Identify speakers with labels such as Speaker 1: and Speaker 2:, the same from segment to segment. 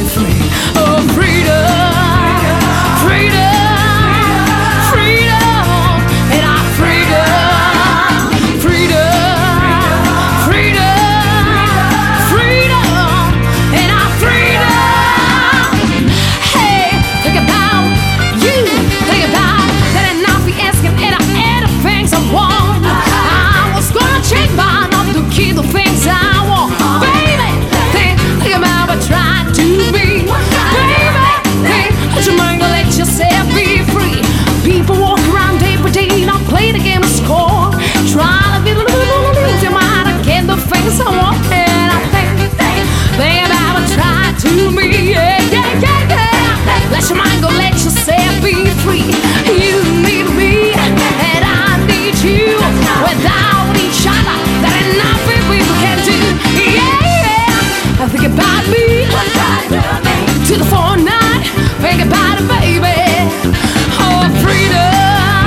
Speaker 1: free. Oh, freedom, freedom, freedom, and our freedom, freedom, freedom, freedom, and our freedom. Hey, think about you, think about that enough we asking and I had the things I want. I was gonna change my love to keep the things I want. Baby, think about what I tried to be. Baby, think that your mind gonna let yourself be free. People walk around day by day, not play the game of score. Try to lose your mind and get the things I want. And I think about what I tried to be. Yeah, yeah, yeah, yeah. Let your mind go, let yourself be free. You need me and I need you. Without each other, there ain't nothing we can do. Yeah, I think about me to the 4-9. Think about it, baby. Oh, freedom,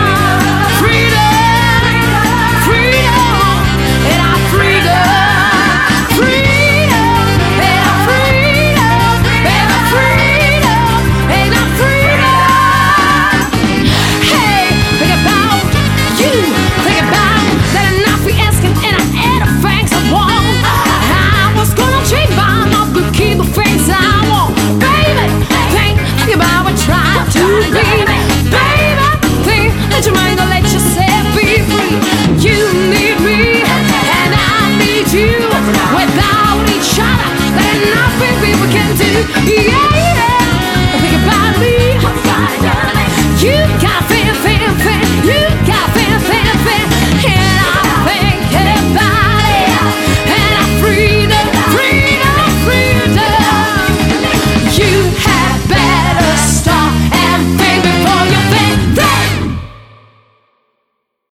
Speaker 1: freedom, freedom, and our freedom, freedom, and our freedom, and our freedom, and our freedom. Hey, think about you, think about that enough we asking and I had the things I want. I was gonna change my love to keep the things I want. Baby, think about what I tried to be. Baby, think that your mind gonna let yourself be free. You need me and I need you. Without each other, there ain't nothing we can do.